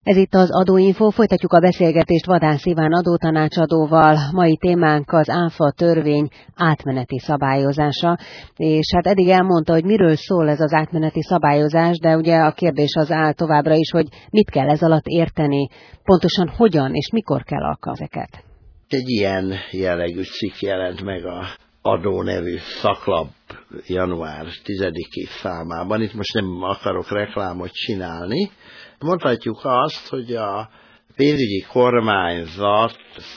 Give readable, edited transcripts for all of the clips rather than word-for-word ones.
Ez itt az Adóinfo, folytatjuk a beszélgetést Vadász Iván adótanácsadóval. Mai témánk az ÁFA törvény átmeneti szabályozása, és hát eddig elmondta, hogy miről szól ez az átmeneti szabályozás, de ugye a kérdés az áll továbbra is, hogy mit kell ez alatt érteni, pontosan hogyan és mikor kell alkalmazni ezeket. Egy ilyen jellegű cikk jelent meg a Adó nevű szaklap január 10-i számában. Itt most nem akarok reklámot csinálni. Mondhatjuk azt, hogy a pénzügyi kormányzat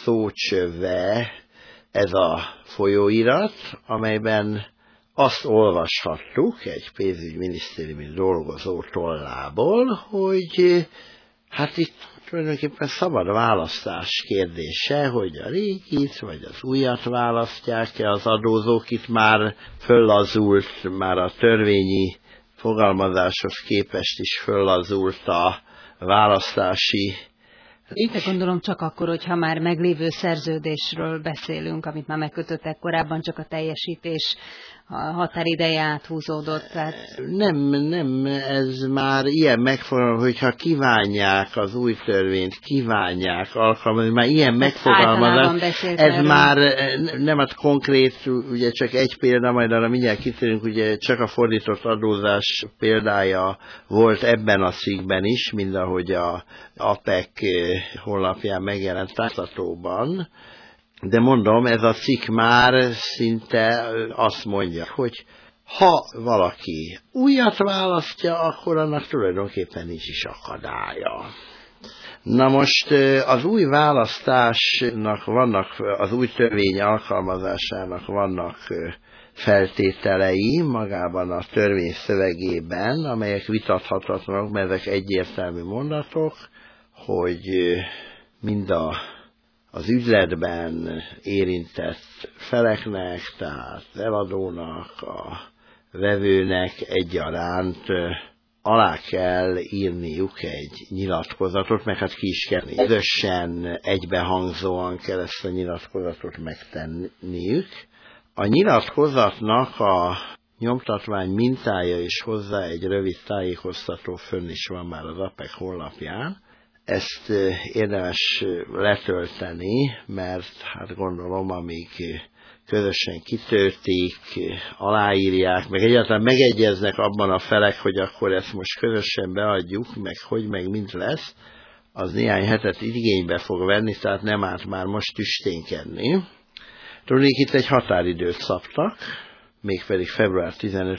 szócsöve ez a folyóirat, amelyben azt olvashattuk egy pénzügyminisztériumi dolgozó tollából, hogy hát itt tulajdonképpen szabad választás kérdése, hogy a régit vagy az újat választják-e az adózók. Itt már föllazult, már a törvényi fogalmazáshoz képest is föllazult a választási. Itt gondolom csak akkor, hogyha már meglévő szerződésről beszélünk, amit már megkötöttek korábban, csak a teljesítés a határideje áthúzódott. Tehát... Nem, ez már ilyen megfogalmazás, hogyha kívánják az új törvényt, kívánják alkalmazni, már ilyen megfogalmazás, ez már nem ad konkrét, ugye csak egy példa, majd arra mindjárt kitérünk, ugye csak a fordított adózás példája volt ebben a cikkben is, mind ahogy a APEC honlapján megjelent tájékoztatóban. De mondom, ez a cikk már szinte azt mondja, hogy ha valaki újat választja, akkor annak tulajdonképpen nincs is akadálya. Na most az új választásnak vannak, az új törvény alkalmazásának vannak feltételei magában a törvény szövegében, amelyek vitathatatlanok, mert ezek egyértelmű mondatok, hogy mind az üzletben érintett feleknek, tehát eladónak, a vevőnek egyaránt alá kell írniuk egy nyilatkozatot, meg hát ki is kell közösen, egybehangzóan kell ezt a nyilatkozatot megtenniük. A nyilatkozatnak a nyomtatvány mintája is hozzá egy rövid tájékoztató fönn is van már az APEC honlapján. Ezt érdemes letölteni, mert hát gondolom, amíg közösen kitöltik, aláírják, meg egyáltalán megegyeznek abban a felek, hogy akkor ezt most közösen beadjuk, meg mint lesz, az néhány hetet igénybe fog venni, tehát nem árt már most tüsténkedni. Tudnék, itt egy határidőt szabtak, mégpedig február 15.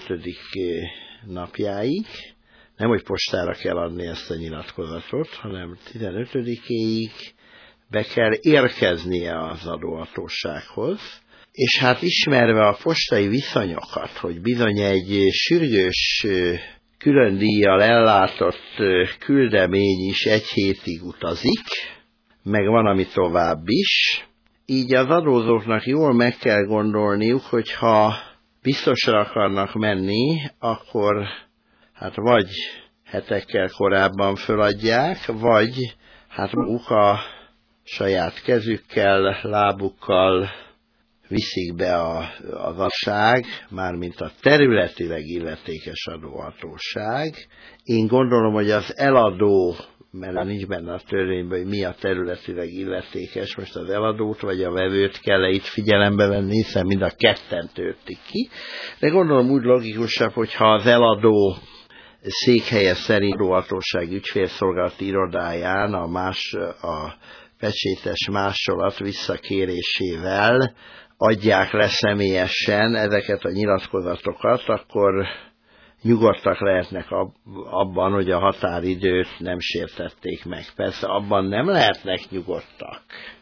napjáig. Nem, hogy postára kell adni ezt a nyilatkozatot, hanem 15-éig be kell érkeznie az adóhatósághoz. És hát ismerve a postai viszonyokat, hogy bizony egy sürgős külön díjjal ellátott küldemény is egy hétig utazik, meg van, ami tovább is. Így az adózóknak jól meg kell gondolniuk, hogy ha biztosra akarnak menni, akkor hát vagy hetekkel korábban föladják, vagy hát maguk a saját kezükkel, lábukkal viszik be az adóság, mármint a területileg illetékes adóhatóság. Én gondolom, hogy az eladó, mert nincs benne a törvényben, hogy mi a területileg illetékes, most az eladót vagy a vevőt kell itt figyelembe venni, hiszen mind a ketten töltik ki. De gondolom úgy logikusabb, hogyha az eladó székhelye szerint adóhatóság ügyfélszolgálati irodáján a pecsétes másolat visszakérésével adják le személyesen ezeket a nyilatkozatokat, akkor nyugodtak lehetnek abban, hogy a határidőt nem sértették meg. Persze abban nem lehetnek nyugodtak,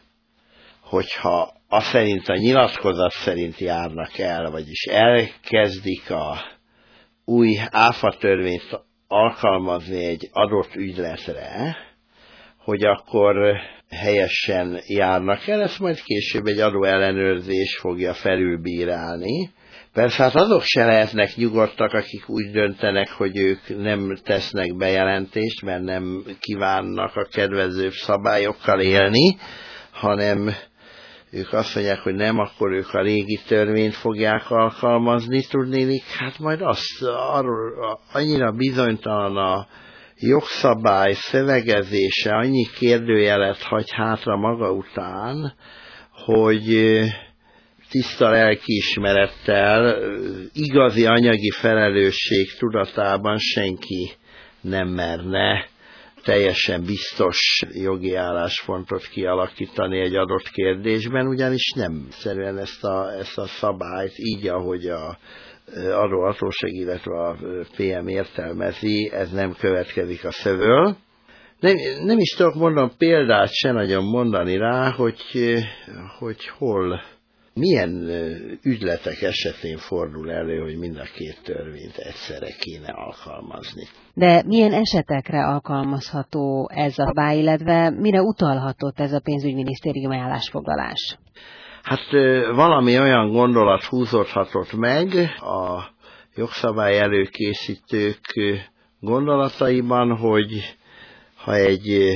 hogyha azt szerint a nyilatkozat szerint járnak el, vagyis elkezdik a új áfa törvényt alkalmazni egy adott ügyletre, hogy akkor helyesen járnak el, ezt majd később egy adóellenőrzés fogja felülbírálni. Persze hát azok se lehetnek nyugodtak, akik úgy döntenek, hogy ők nem tesznek bejelentést, mert nem kívánnak a kedvezőbb szabályokkal élni, hanem ők azt mondják, hogy nem, akkor ők a régi törvényt fogják alkalmazni, tudnélik, hát majd azt annyira bizonytalan a jogszabály szövegezése annyi kérdőjelet hagy hátra maga után, hogy tiszta lelkiismerettel, igazi anyagi felelősség tudatában senki nem merne teljesen biztos jogi álláspontot kialakítani egy adott kérdésben, ugyanis nem szerűen ezt a szabályt így, ahogy a adóhatóság, illetve a PM értelmezi, ez nem következik a szögből. Nem is tudok mondani példát se nagyon mondani rá, hogy hol, milyen ügyletek esetén fordul elő, hogy mind a két törvényt egyszerre kéne alkalmazni. De milyen esetekre alkalmazható ez a szabály, illetve mire utalhatott ez a pénzügyminisztériumi állásfoglalás? Hát valami olyan gondolat húzódhatott meg a jogszabály előkészítők gondolataiban, hogy ha egy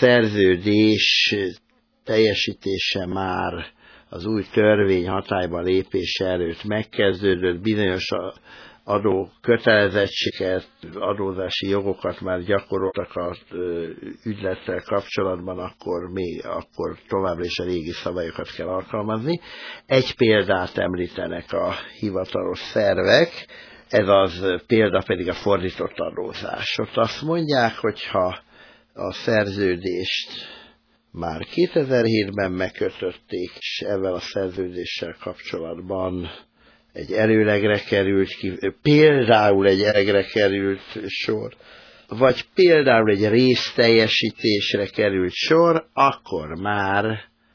szerződés teljesítése már az új törvény hatályba lépése előtt megkezdődött, bizonyos adó kötelezettséget, adózási jogokat már gyakoroltak az ügylettel kapcsolatban, akkor továbbra is a régi szabályokat kell alkalmazni. Egy példát említenek a hivatalos szervek, ez az példa pedig a fordított adózás. Ott azt mondják, hogy ha a szerződést már 2007-ben megkötötték, és ezzel a szerződéssel kapcsolatban egy előlegre került például egy előlegre került sor, vagy például egy részteljesítésre került sor, akkor már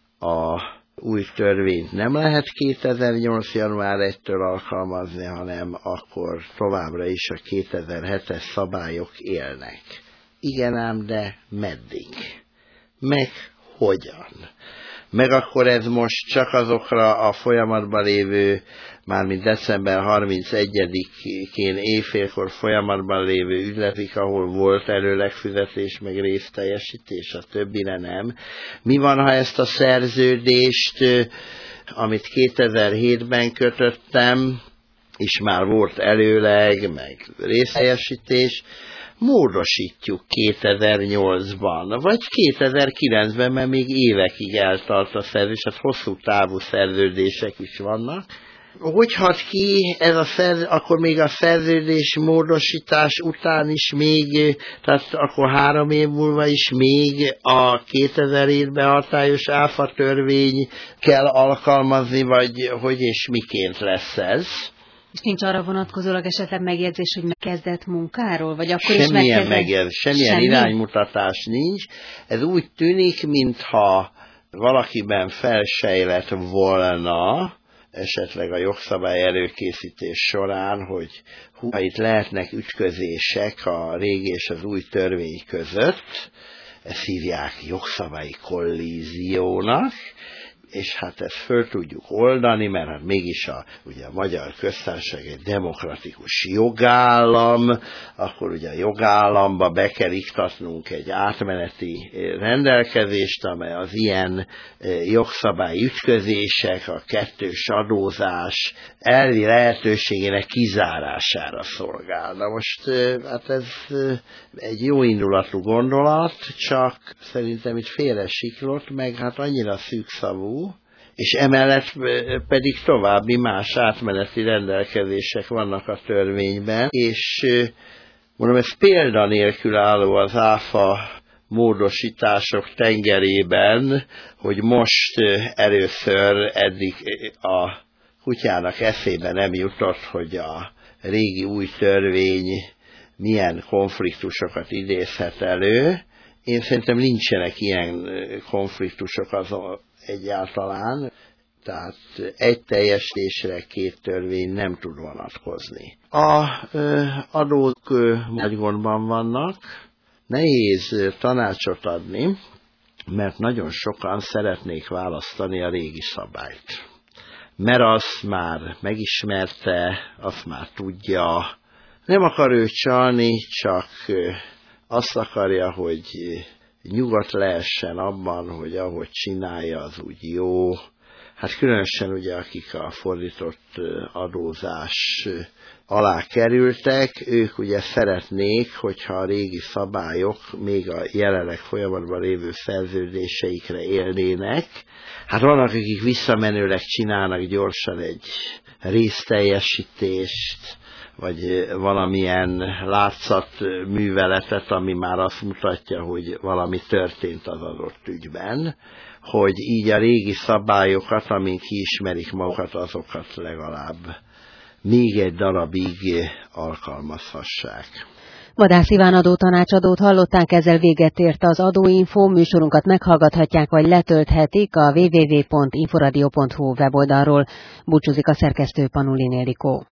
a új törvényt nem lehet 2008. január 1-től alkalmazni, hanem akkor továbbra is a 2007-es szabályok élnek. Igen ám, de meddig? Meg hogyan? Meg akkor ez most csak azokra a folyamatban lévő, mármint december 31-én éjfélkor folyamatban lévő ügyletik, ahol volt előlegfizetés, meg részteljesítés, a többire nem. Mi van, ha ezt a szerződést, amit 2007-ben kötöttem, és már volt előleg, meg részteljesítés, módosítjuk 2008-ban, vagy 2009-ben, mert még évekig eltart a szerződés, hát hosszú távú szerződések is vannak. Hogy hat ki ez akkor még a szerződés módosítás után is még, tehát akkor 3 év múlva is még a 2007-ben hatályos áfa törvény kell alkalmazni, vagy hogy és miként lesz ez? És nincs arra vonatkozólag esetleg megjegyzés, hogy megkezdett munkáról? Vagy akkor semmilyen iránymutatás nincs. Ez úgy tűnik, mintha valakiben felsejlett volna, esetleg a jogszabály előkészítés során, hogy itt lehetnek ütközések a régi és az új törvény között, ezt hívják jogszabályi kollíziónak, és hát ezt föl tudjuk oldani, mert hát mégis ugye a Magyar Köztársaság egy demokratikus jogállam, akkor ugye a jogállamba be kell iktatnunk egy átmeneti rendelkezést, amely az ilyen jogszabályi ütközések, a kettős adózás elvi lehetőségének kizárására szolgál. Na most hát ez egy jó indulatú gondolat, csak szerintem itt félresiklott, meg hát annyira szűkszavú, és emellett pedig további más átmeneti rendelkezések vannak a törvényben, és mondom, ez példanélkül álló az áfa módosítások tengerében, hogy most először eddig a kutyának eszébe nem jutott, hogy a régi új törvény milyen konfliktusokat idézhet elő. Én szerintem nincsenek ilyen konfliktusok egyáltalán, tehát egy teljesítésre 2 törvény nem tud vonatkozni. A adók nagy gondban vannak, nehéz tanácsot adni, mert nagyon sokan szeretnék választani a régi szabályt. Mert azt már megismerte, azt már tudja, nem akar ő csalni, csak azt akarja, hogy nyugodt lehessen abban, hogy ahogy csinálja, az úgy jó. Hát különösen ugye, akik a fordított adózás alá kerültek, ők ugye szeretnék, hogyha a régi szabályok még a jelenleg folyamatban lévő szerződéseikre élnének. Hát vannak, akik visszamenőleg csinálnak gyorsan egy részteljesítést, vagy valamilyen látszatműveletet, ami már azt mutatja, hogy valami történt az adott ügyben, hogy így a régi szabályokat, amink kiismerik magukat, azokat legalább még egy darabig alkalmazhassák. Vadász Iván adótanácsadót hallották, ezzel véget ért az Adóinfo. Műsorunkat meghallgathatják, vagy letölthetik a www.inforadio.hu weboldalról. Búcsúzik a szerkesztő, Panulin Ildikó.